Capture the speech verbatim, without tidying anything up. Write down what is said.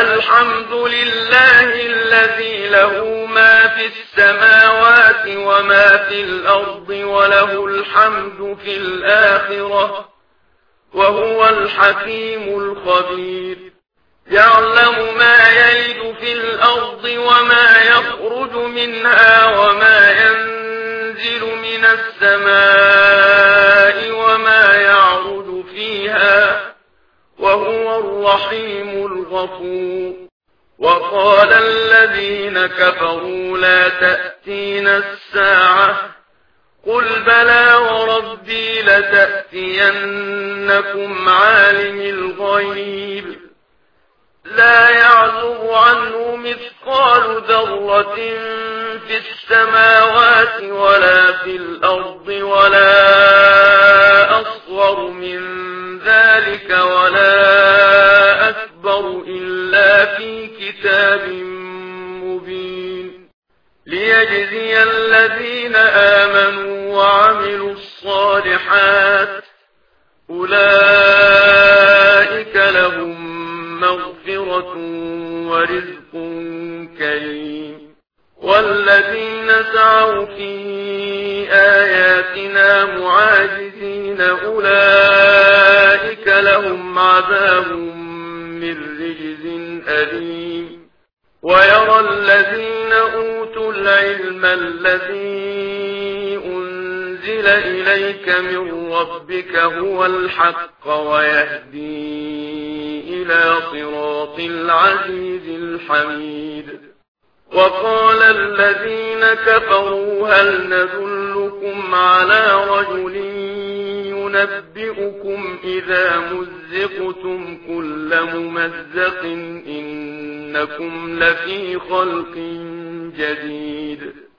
الحمد لله الذي له ما في السماوات وما في الأرض وله الحمد في الآخرة وهو الحكيم الخبير. يعلم ما يلج في الأرض وما يخرج منها وما ينزل من السماء وما يعرج فيها وهو الرحيم الغفور. وقال الذين كفروا لا تأتينا الساعة قل بلى وربي لتأتينكم عالم الغيب لا يعزب عنه مثقال ذرة في السماوات ولا في الأرض ولا أصغر من ذلك ولا أكبر إلا في كتاب مبين ليجزي الذين آمنوا وعملوا الصالحات أولئك لهم مغفرة ورزق كريم. والذين سعوا في آياتنا معاجزين أولئك لهم عذاب من رجز أليم. ويرى الذين أوتوا العلم الذي أنزل إليك من ربك هو الحق ويهدي إلى صراط العزيز الحميد. وقال الذين كفروا هل ندلكم على رجل ينبئكم إذا مزقتم كل ممزق إنكم لفي خلق جديد.